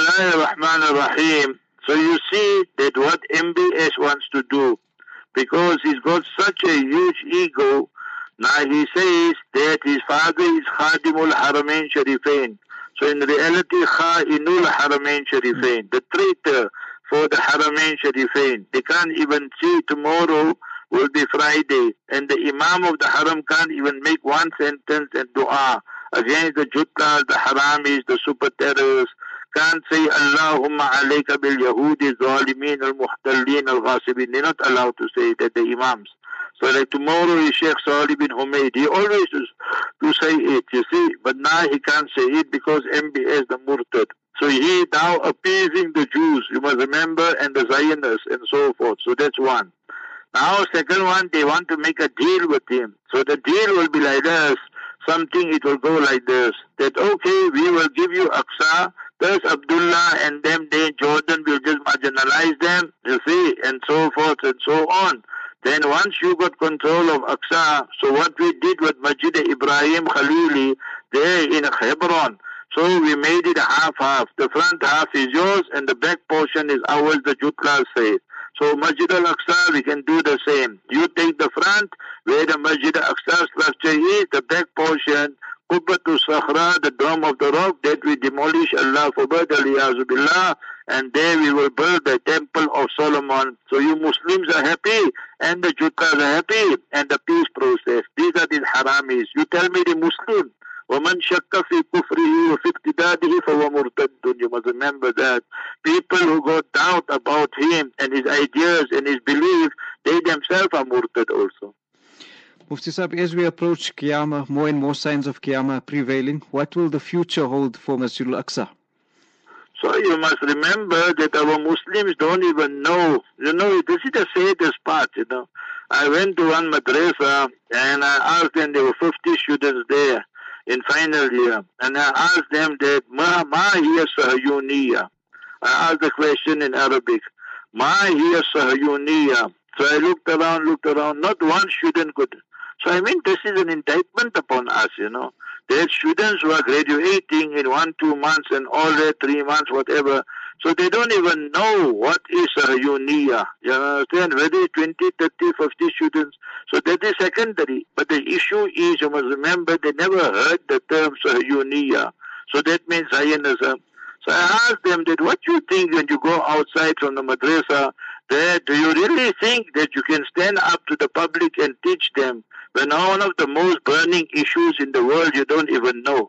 Bismillahirrahmanirrahim. So you see that what MBS wants to do, because he's got such a huge ego, now he says that his father is Khadimul Haramain Sharifain. So in reality, Kha'inul Haramain Sharifain, the traitor for the Haramain Sharifain. They can't even see tomorrow will be Friday, and the Imam of the Haram can't even make one sentence and dua against the Jutlas, the Haramis, the super terrorists. Can't say Allahumma alayka bil Yahudi zalimin al muhtallin al ghasibin. They're not allowed to say that, the Imams. So like tomorrow is Sheikh Salih bin Humaid. He always used to say it, you see. But now he can't say it because MBS the Murtad. So he now appeasing the Jews, you must remember, and the Zionists and so forth. So that's one. Now second one, they want to make a deal with him. So the deal will be like this. Something it will go like this. That okay, we will give you Aqsa. There's Abdullah and them, they Jordan will just marginalize them, you see, and so forth and so on. Then once you got control of Aqsa, so what we did with Masjid Ibrahim Khalili there in Hebron, so we made it half-half. The front half is yours and the back portion is ours, the Jutlas say. So Masjid al-Aqsa, we can do the same. You take the front, where the Masjid al-Aqsa structure is, the back portion, Qubbatul Sakhra, the Dome of the Rock, that we demolish, Allah forbid, aliyazu billah, and there we will build the Temple of Solomon. So you Muslims are happy, and the Jutlas are happy, and the peace process. These are these haramis. You tell me the Muslim, وَمَنْ شَكَّ فِي كُفْرِهِ وَفِي اقْتِدَادِهِ فَهُوَ مُرْتَدٌ. You must remember that. People who got doubt about him and his ideas and his belief, they themselves are murtad also. Mufti Saab, as we approach Qiyamah, more and more signs of Qiyamah are prevailing. What will the future hold for Masjid al-Aqsa? So you must remember that our Muslims don't even know. You know, this is the saddest part, you know. I went to one madrasa and I asked them, there were 50 students there in final year, and I asked them that, Ma hiya sahayuniya? I asked the question in Arabic, Ma hiya sahayuniya? So I looked around, not one student could. So I mean, this is an indictment upon us, There are students who are graduating in 1-2 months and all that, 3 months, whatever. So they don't even know what is Sahayuniya. You understand? Whether 20, 30, 50 students. So that is secondary. But the issue is, you must remember, they never heard the term Sahayuniya. So that means Zionism. So I asked them that, what do you think when you go outside from the madrasa, that do you really think that you can stand up to the public and teach them when one of the most burning issues in the world you don't even know,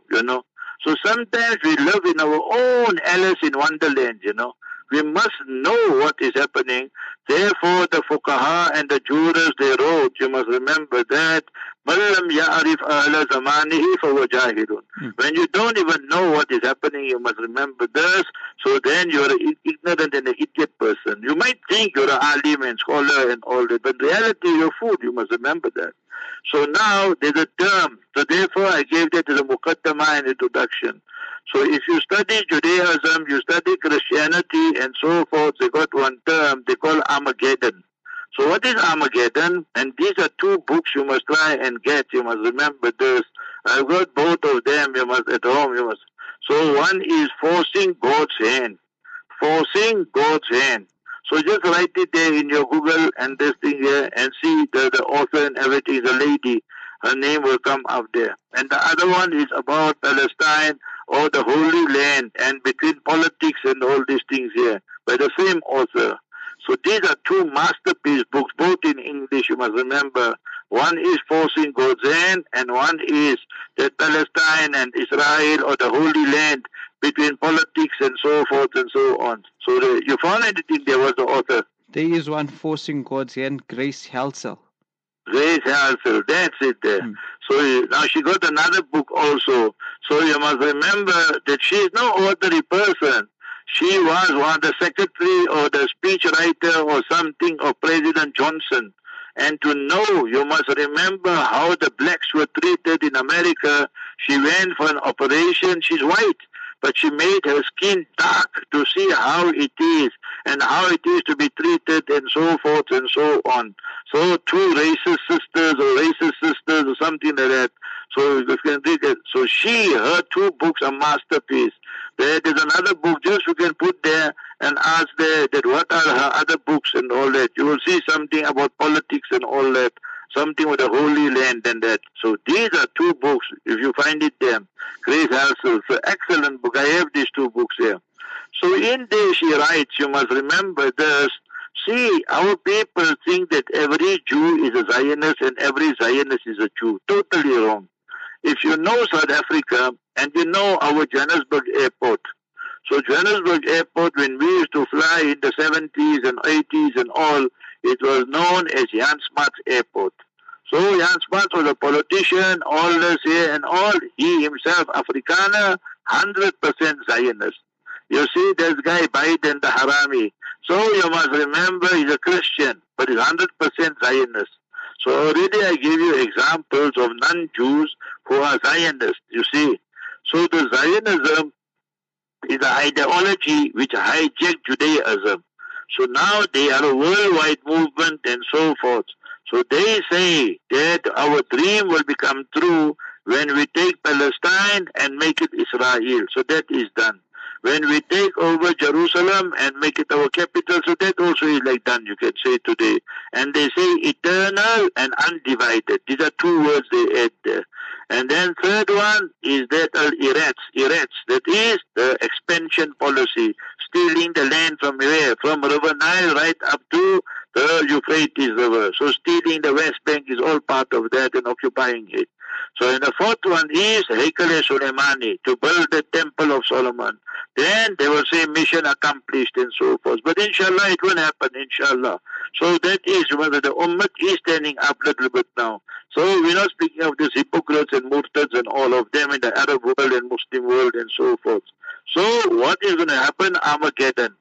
So sometimes we live in our own Alice in Wonderland, We must know what is happening. Therefore, the fuqaha and the jurors, they wrote, you must remember that, مَلَّمْ يَعْرِفْ أَهْلَ زَمَانِهِ فَهُوَ جَاهِلٌ. When you don't even know what is happening, you must remember this. So then you're an ignorant and an idiot person. You might think you're an alim and scholar and all that, but in reality you're a fool. You must remember that. So now there's a term. So therefore I gave that as a muqaddamah and introduction. So if you study Judaism, you study Christianity and so forth, they got one term they call Armageddon. So what is Armageddon? And these are 2 books you must try and get. You must remember this. I've got both of them. You must at home. You must. So one is Forcing God's Hand. Forcing God's Hand. So just write it there in your Google and this thing here and see the author and everything is a lady. Her name will come up there. And the other one is about Palestine or the Holy Land and between politics and all these things here by the same author. So these are 2 masterpiece books, both in English, you must remember. One is Forcing God's Hand and one is that Palestine and Israel or the Holy Land between politics and so forth and so on. So you found anything there was the author? There is one, Forcing God's Hand, Grace Halsell. Grace Halsell, that's it there. So now she got another book also. So you must remember that she is no ordinary person. She was one of the secretary or the speech writer or something of President Johnson. And to know, you must remember how the blacks were treated in America. She went for an operation. She's white, but she made her skin dark to see how it is and how it is to be treated and so forth and so on. So 2 racist sisters or something like that. So you can read it. So her 2 books are masterpiece. There is another book just you can put there and ask there that what are her other books and all that. You will see something about politics and all that. Something with the Holy Land and that. So these are 2 books, if you find it there. Grace Halsell, so excellent book. I have these 2 books here. So in there she writes, you must remember this. See, our people think that every Jew is a Zionist and every Zionist is a Jew. Totally wrong. If you know South Africa and you know our Johannesburg airport. So Johannesburg airport, when we used to fly in the 70s and 80s and all, it was known as Jan Smuts Airport. So Jan Smuts was a politician, all this here and all. He himself, Afrikaner, 100% Zionist. You see, this guy Biden, the Harami. So you must remember he's a Christian, but he's 100% Zionist. So already I gave you examples of non-Jews who are Zionists, you see. So the Zionism is an ideology which hijacked Judaism. So now they are a worldwide movement and so forth. So they say that our dream will become true when we take Palestine and make it Israel. So that is done. When we take over Jerusalem and make it our capital, so that also is like done, you can say today. And they say eternal and undivided. These are 2 words they add there. And then third one is that Eretz, that is the expansion policy, stealing the land from where? From River Nile right up to the Euphrates River. So stealing the West Bank is all part of that and occupying it. So and the 4th one is Heikale Soleimani, to build the Temple of Solomon. Then they will say mission accomplished and so forth. But inshallah it will happen, inshallah. So that is whether the Ummah is standing up a little bit now. So we're not speaking of these hypocrites and murtads and all of them in the Arab world and Muslim world and so forth. So what is going to happen? Armageddon.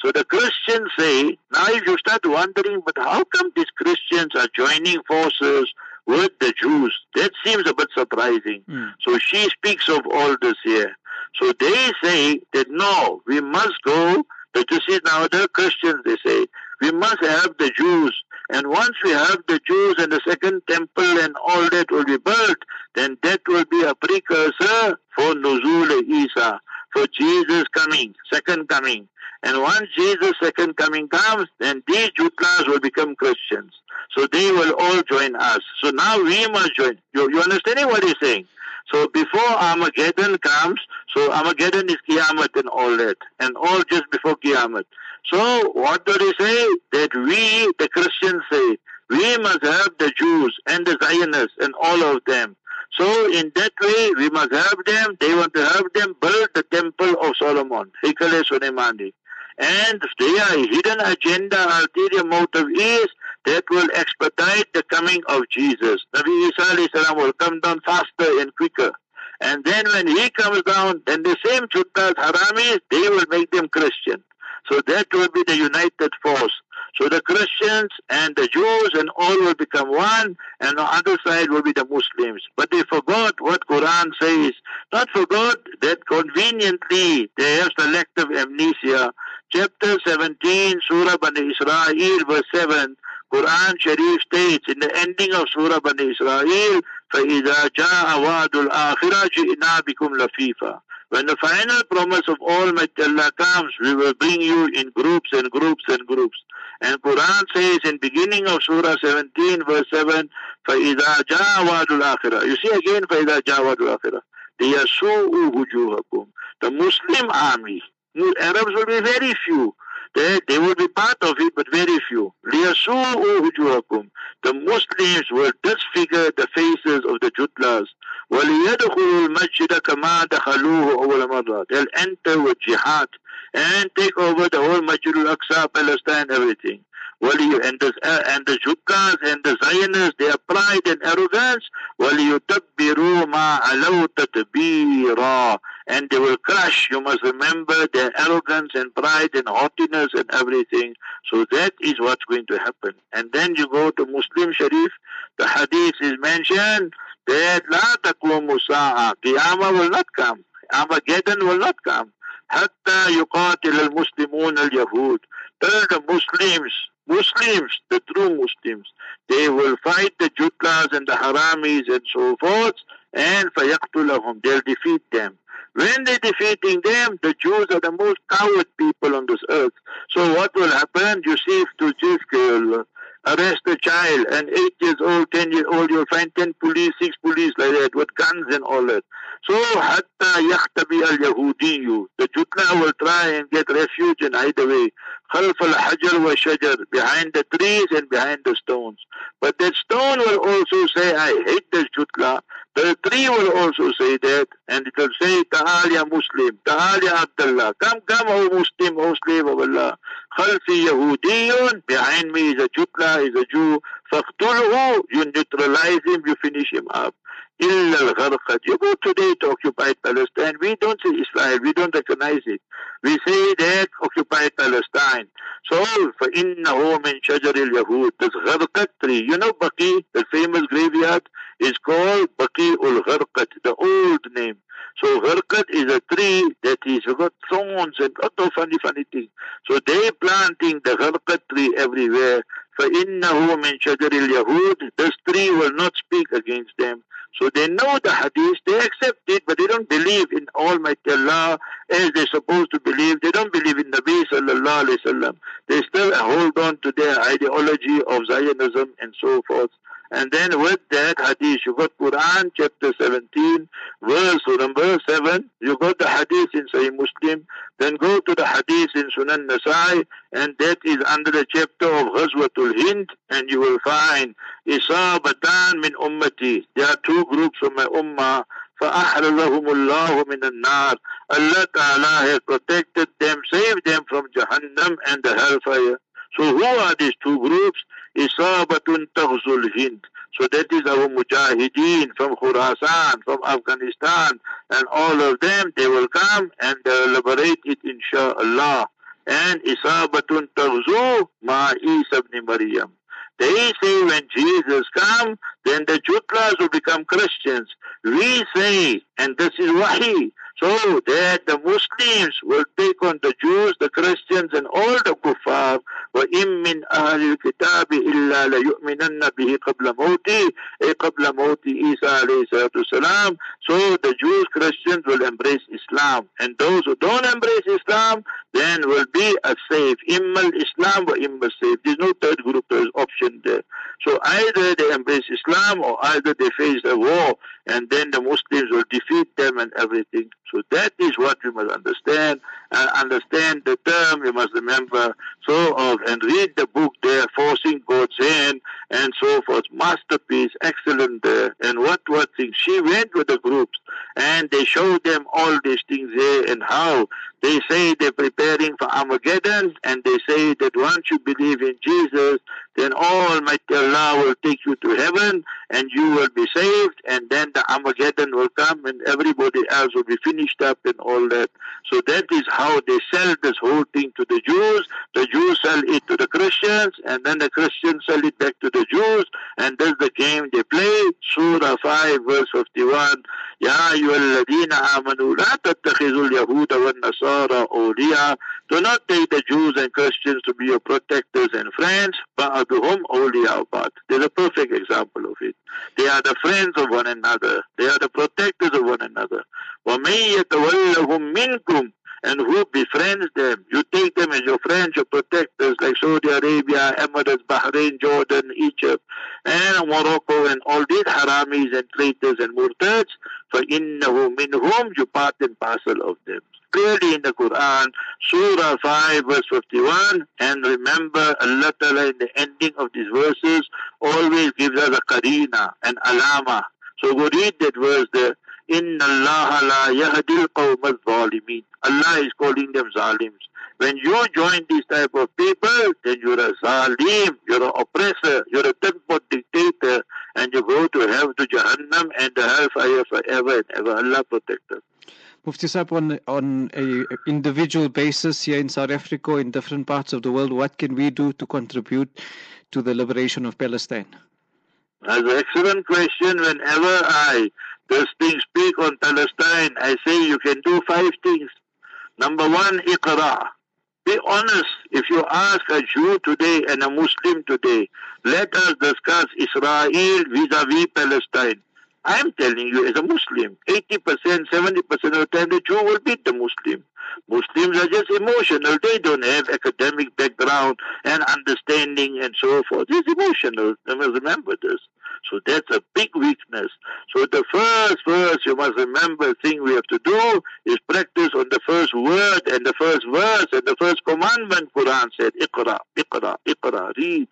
So the Christians say, now if you start wondering, but how come these Christians are joining forces with the Jews? That seems a bit surprising. So she speaks of all this here. So they say that no, we must go. This is now the Christians, they say, we must have the Jews. And once we have the Jews and the second temple and all that will be built, then that will be a precursor for Nuzul Isa, for Jesus coming, second coming. And once Jesus' second coming comes, then these Jutlas will become Christians. So they will all join us. So now we must join. You understanding what he's saying? So before Armageddon comes, so Armageddon is Qiyamah and all that, and all just before Qiyamah. So what do they say? That we, the Christians say, we must have the Jews and the Zionists and all of them. So in that way, we must have them. They want to have them build the temple of Solomon, Hikale Suleimani. And their hidden agenda, ulterior motive is that will expedite the coming of Jesus. Nabi Isa alayhi salam will come down faster and quicker. And then when he comes down, then the same Juttas, Haramis, they will make them Christian. So that will be the united force. So the Christians and the Jews and all will become one, and the other side will be the Muslims. But they forgot what Quran says. Not forgot that conveniently they have selective amnesia. Chapter 17, Surah Bani Israel, verse 7, Quran Sharif states in the ending of Surah Bani Israel, فَإِذَا جَاءَ وَعْدُ الْآخِرَةِ جِئْنَا بِكُمْ لَفِيفًا. When the final promise of Almighty Allah comes, we will bring you in groups and groups and groups. And Quran says in beginning of Surah 17, verse 7, فَإِذَا جَاءَ وَعْدُ الْآخِرَةِ. You see again, فَإِذَا جَاءَ وَعْدُ الْآخِرَةِ. لِيَسُوءُ وُجُوهَكُمْ. The Muslim army, Arabs will be very few. They will be part of it, but very few. لِيَسُوءُ وُجُوهَكُمْ. The Muslims will disfigure the faces of the Jutlas. وَلِيَدْخُلُوا الْمَسْجِدَ كَمَا دَخَلُوهُ أَوَّلَ مَرَّةٍ. They'll enter with jihad and take over the whole Masjid al-Aqsa, Palestine, everything. And the Jutlas and the Zionists, their pride and arrogance, وَلِيُتَبِّرُوا مَا عَلَوْا تَتْبِيرًا. And they will crush, you must remember, their arrogance and pride and haughtiness and everything. So that is what's going to happen. And then you go to Muslim Sharif, the hadith is mentioned that لَا تَقُومُ سَاعَةً. Qiyamah will not come. Armageddon will not come. حَتَّى يُقَاتِلَ الْمُسْلِمُونَ الْيَهُودِ. Tell the Muslims, the true Muslims, they will fight the Jutlas and the Haramis and so forth, and فَيَقْتُلَهُمْ. They'll defeat them. When they're defeating them, the Jews are the most coward people on this earth. So what will happen? You see, if to just arrest a child, and 8 years old, 10 years old, you'll find 10 police, 6 police like that, with guns and all that. So, حَتَّى يَخْتَبِيَ الْيَهُودِيُّ. The Jutla will try and get refuge and hide away. خَلْفَ الْحَجَرِ وَالشَّجَرِ. Behind the trees and behind the stones. But that stone will also say, I hate this Jutla. The tree will also say that, and it will say, Ta'al ya Muslim, Ta'al ya Abdullah, come, O Muslim, O slave of Allah. Khalfi Yahudiyun, behind me is a Jutla, is a Jew. Faqtulhu, you neutralize him, you finish him up. Illa al-Gharqad. You go today to occupied Palestine, we don't say Israel, we don't recognize it. We say that occupied Palestine. So, فَإِنَّهُ مِنْ شَجَرِ الْيَهُودِ. This Gharqad tree, you know Baqi, the famous graveyard, is called Baqi ul-Gharqad, the old name. So Gharqad is a tree that is got thorns and lot of funny things. So they planting the Gharqad tree everywhere. فَإِنَّهُ مِنْ شَجَرِ الْيَهُودِ. This tree will not speak against them. So they know the hadith, they accept it, but they don't believe in Almighty Allah as they're supposed to believe. They don't believe in Nabi sallallahu alayhi wasallam. They still hold on to their ideology of Zionism and so forth. And then with that hadith, you got Quran chapter 17, verse number 7. You got the hadith in Sahih Muslim. Then go to the hadith in Sunan Nasai, and that is under the chapter of Ghazwatul Hind, and you will find Isabatan min ummati. There are 2 groups of my ummah. فَأَحْرَزَهُمُ اللَّهُ مِنَ النَّارِ. Allah Ta'ala has protected them, saved them from Jahannam and the hellfire. So who are these 2 groups? Isabatun Taghzul Hind. So that is our Mujahideen from Khurasan, from Afghanistan, and all of them, they will come and liberate it, inshallah. and Isabatun Taghzu Ma Isa ibn Maryam. They say when Jesus comes, then the Jutlas will become Christians. We say, and this is Wahi, so that the Muslims will take on the Jews, the Christians, and all the kuffar. وَإِن مِّنْ أَهْلِ الْكِتَابِ إِلَّا لَيُؤْمِنَنَّ بِهِ قَبْلَ مَوْتِهِ أي قبل موت Isa alayhi salatu salam. So the Jews, Christians will embrace Islam, and those who don't embrace Islam then will be a slave. Immal Islam wa immal slave. There's no third group, there's option there. So either they embrace Islam or either they face a war, and then the Muslims will defeat them and everything. So that is what we must understand, and understand the term we must remember, and read the book there, Forcing God's Hand, and so forth. Masterpiece, excellent there. And what things. She went with the groups, and they showed them all these things there, and how they say they're preparing for Armageddon, and they say that once you believe in Jesus, then Almighty Allah will take you to heaven, and you will be saved, and then the Armageddon will come, and everybody else will be finished up and all that. So that is how they sell this whole thing to the Jews. The Jews sell it to the Christians, and then the Christians sell it back to the Jews, and that's the game they play. Surah 5 verse 51, Ya ayyuhalladhina amanu la tattakhidhul yahuda wan nasara awliya. Do not take the Jews and Christians to be your protectors and friends. Ba'aduhum awliya ba'd. There's a perfect example of it. They are the friends of one another. They are the protectors of one another. وَمَن يَتَوَلَّهُم مِّنكُمْ. And who befriends them? You take them as your friends, your protectors, like Saudi Arabia, Emirates, Bahrain, Jordan, Egypt, and Morocco, and all these haramis and traitors and murtads. فَإِنَّهُ مِنْهُمْ. You part and parcel of them. Clearly in the Quran, Surah 5 verse 51, and remember Allah Ta'ala in the ending of these verses always gives us a qarina, an alama. So go read that verse there. Inna Allah la yahdil qawm al-zalimin. Allah is calling them zalims. When you join these type of people, then you're a zalim, you're an oppressor, you're a third-pot dictator, and you go to hell, to Jahannam and the hellfire forever and ever. Allah protect us. Mufti Sahib, on a individual basis here in South Africa, in different parts of the world, what can we do to contribute to the liberation of Palestine? That's an excellent question. Whenever I speak on Palestine, I say you can do 5 things. Number 1, Iqra. Be honest. If you ask a Jew today and a Muslim today, let us discuss Israel vis-a-vis Palestine. I'm telling you, as a Muslim, 80%, 70% of the time the Jew will beat the Muslim. Muslims are just emotional. They don't have academic background and understanding and so forth. It's emotional. You must remember this. So that's a big weakness. So the first you must remember thing we have to do is practice on the first word and the first verse and the first commandment. Quran said, Iqra, Iqra, Iqra, read.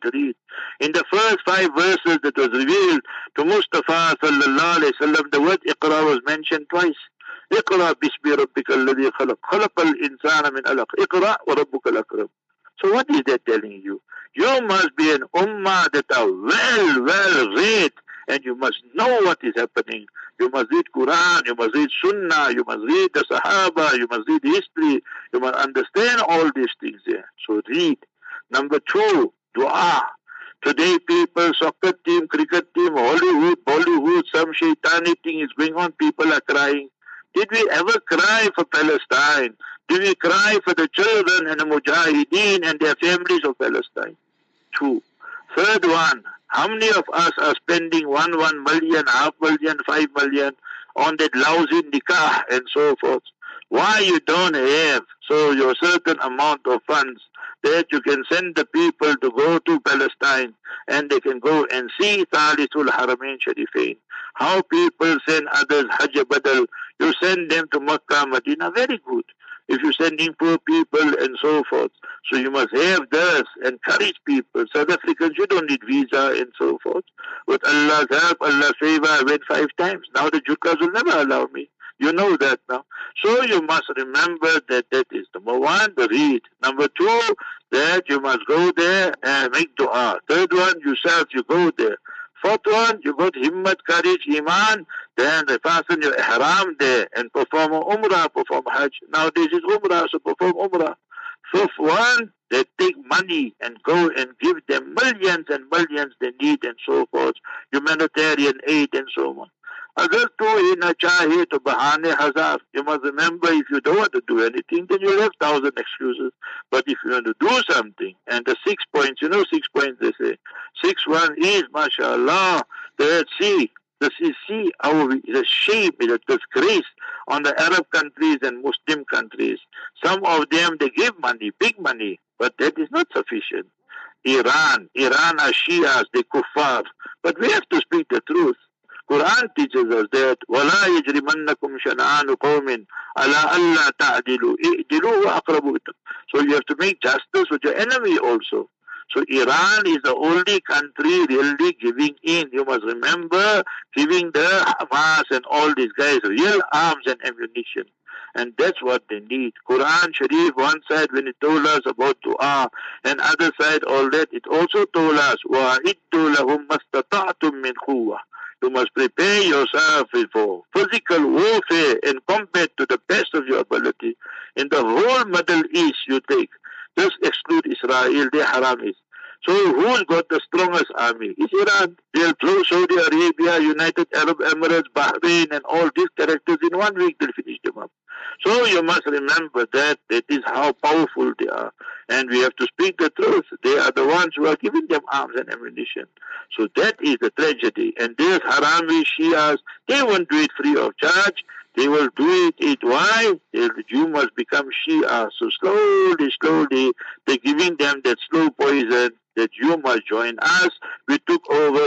In the first 5 verses that was revealed to Mustafa sallallahu alayhi wasallam, the word Iqra was mentioned twice. اقرأ باسم ربك الذي خلق خلق الإنسان من علق اقرأ وربك الأكرم. So what is that telling you? You must be an ummah that are well read, and you must know what is happening. You must read Quran, you must read Sunnah, you must read the Sahaba, you must read history, you must understand all these things there. So read. Number 2, dua. Today people, soccer team, cricket team, Hollywood, Bollywood, some shaitani thing is going on, people are crying. Did we ever cry for Palestine? Did we cry for the children and the Mujahideen and their families of Palestine? 2. Third one, how many of us are spending 1 million, half million, 5 million on that lousy nikah and so forth? Why you don't have your certain amount of funds that you can send the people to go to Palestine and they can go and see Thalithu'l Haramain Sharifain. How people send others Hajj Badal, you send them to Makkah, Medina, very good. If you're sending poor people and so forth. So you must have this, encourage people. South Africans, you don't need visa and so forth. With Allah's help, Allah's favor, I went 5 times. Now the Jukas will never allow me. You know that now. So you must remember that is number 1, the read. Number 2, that you must go there and make dua. Third one, yourself, you go there. 4th one, you got himmat, courage, iman, then they fasten your ihram there and perform umrah, perform hajj. Nowadays it's umrah, so perform umrah. Sufwan, they take money and go and give them millions and millions they need and so forth, humanitarian aid and so on. अगर तू ही न चाहे तो बहाने हजार. You must remember, if you don't want to do anything, then you'll have 1,000 excuses. But if you want to do something, and the 6 points, 6 points they say. 6-1 is, mashallah, the sea. The shame, is a disgrace on the Arab countries and Muslim countries. Some of them, they give money, big money, but that is not sufficient. Iran are Shias, they kuffar. But we have to speak the truth. Quran teaches us that وَلَا يَجْرِمَنَّكُمْ شَنَآنُ قَوْمٍ عَلَىٰ أَلَّا تَعْدِلُوا اِعْدِلُوا وَأَقْرَبُوا. So you have to make justice with your enemy also. So Iran is the only country really giving in. You must remember, giving the Hamas and all these guys real arms and ammunition. And that's what they need. Quran Sharif, one side when it told us about dua, and other side all that, it also told us, وَأَعِدُّوا لَهُمْ مَا اسْتَطَعْتُم مِّنْ قُوَّةٍ. You must prepare yourself for physical warfare and combat to the best of your ability. In the whole Middle East you take, just exclude Israel, they haram is. So who's got the strongest army? It's Iran. They'll throw Saudi Arabia, United Arab Emirates, Bahrain and all these characters in 1 week, they'll finish them up. So you must remember that is how powerful they are. And we have to speak the truth. They are the ones who are giving them arms and ammunition. So that is the tragedy. And these Harami Shias, they won't do it free of charge. They will do it. Why? You must become Shia. So slowly, they're giving them that slow poison that you must join us. We took over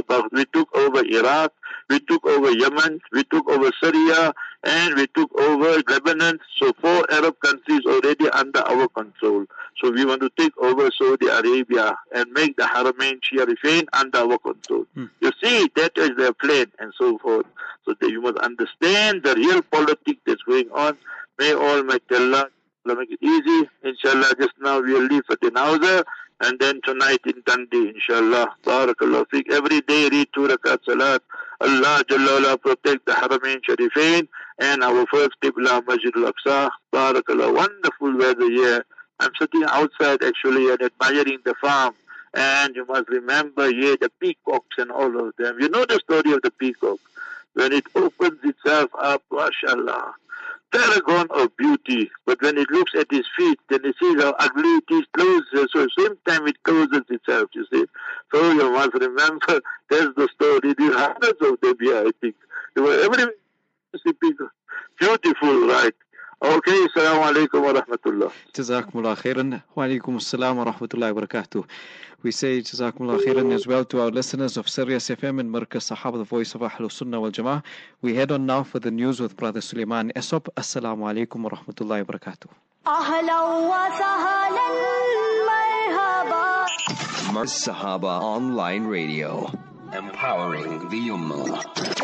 Iraq, we took over Yemen, we took over Syria, and we took over Lebanon. So 4 Arab countries already under our control. So we want to take over Saudi Arabia and make the Haramain Sharifin under our control. You see, that is their plan and so forth. So that you must understand the real politics that's going on. May Almighty Allah make it easy. Inshallah, just now we'll leave for Dinauza. And then tonight in Dundee, inshallah. Barakallah fiqh. Every day read 2 rakat salat. Allah Jalla Wala protect the Haramain Sharifin and our first Qibla, Masjid al-Aqsa. Barakallah. Wonderful weather here. I'm sitting outside actually and admiring the farm. And you must remember here the peacocks and all of them. You know the story of the peacock. When it opens itself up, mashallah, paragon of beauty. But when it looks at his feet, then it sees how ugly it is, closes. So same time it closes itself, you see. So you must remember, there's the story. There are hundreds of them here, I think. Every beautiful, right? Okay, assalamu alaikum wa rahmatullah. Jazakumullah khairan. Wa alaikum assalam wa rahmatullahi wa barakatuh. We say Jazakumullah khairan as well to our listeners of Sirius FM and Markaz Sahaba, the voice of Ahlus Sunnah wal Jama'ah. We head on now for the news with Brother Suleiman Esop. Assalamu alaikum wa rahmatullahi wa barakatuh. Markaz Sahaba Online Radio, empowering the Ummah.